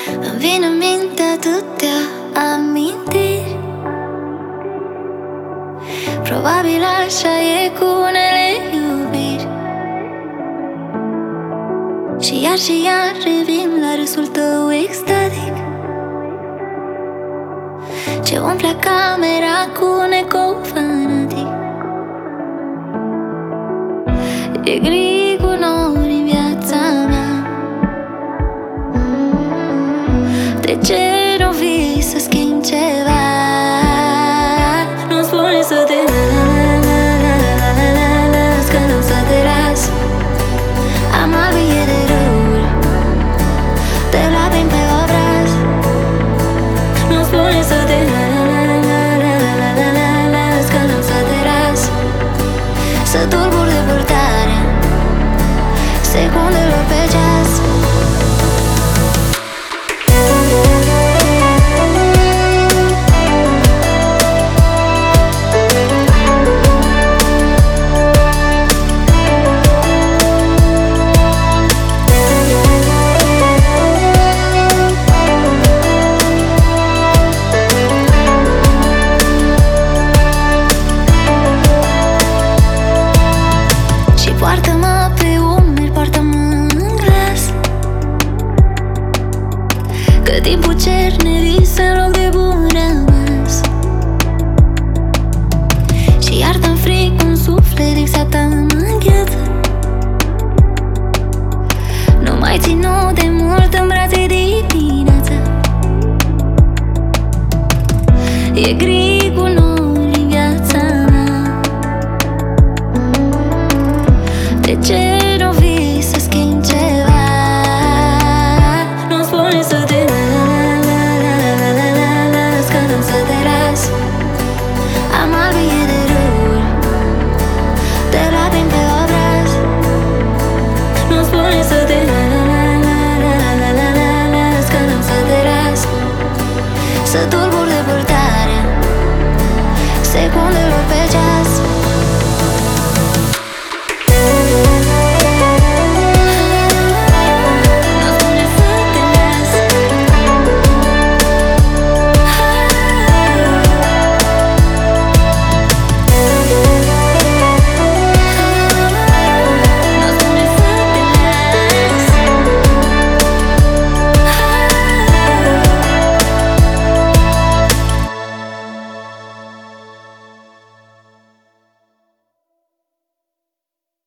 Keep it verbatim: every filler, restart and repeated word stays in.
Îmi vin în minte atâtea amintiri. Probabil așa e cu unele iubiri. Și iar și iar revin la râsul tău extatic, ce umple camera cu un ecou fanatic. E gri cu nori în viața mea. De ce nu vii să schimbi ceva? Nu-mi spune să te las, că n-am să te las. Am albie de râuri, te lacrimi pe obraz. Nu-mi spune să te las, că n-am să te las. Să tulbur depărtarea secundelor pe ceas. Poartă-mă pe umeri, poartă-mă în glas, că timpul cerne vis în loc de bun rămas. Și iartă-mi fric un suflet exact mă îngheață. Nu mai ținut de mult în brațe dimineața. E gri